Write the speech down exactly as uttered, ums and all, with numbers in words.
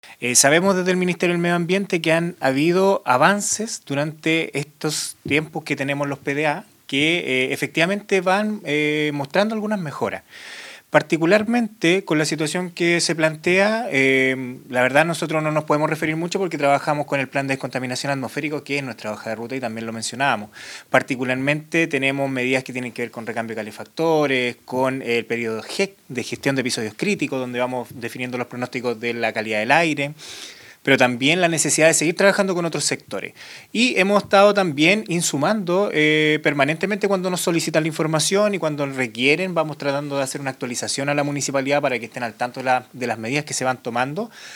Eh, sabemos desde el Ministerio del Medio Ambiente que han habido avances durante estos tiempos que tenemos los P D A que eh, efectivamente van eh, mostrando algunas mejoras. Particularmente con la situación que se plantea, eh, la verdad nosotros no nos podemos referir mucho porque trabajamos con el plan de descontaminación atmosférico, que es nuestra hoja de ruta y también lo mencionábamos. Particularmente tenemos medidas que tienen que ver con recambio de calefactores, con el periodo G E C de gestión de episodios críticos, donde vamos definiendo los pronósticos de la calidad del aire, pero también la necesidad de seguir trabajando con otros sectores. Y hemos estado también insumando eh, permanentemente cuando nos solicitan la información y cuando requieren, vamos tratando de hacer una actualización a la municipalidad para que estén al tanto de, la, de las medidas que se van tomando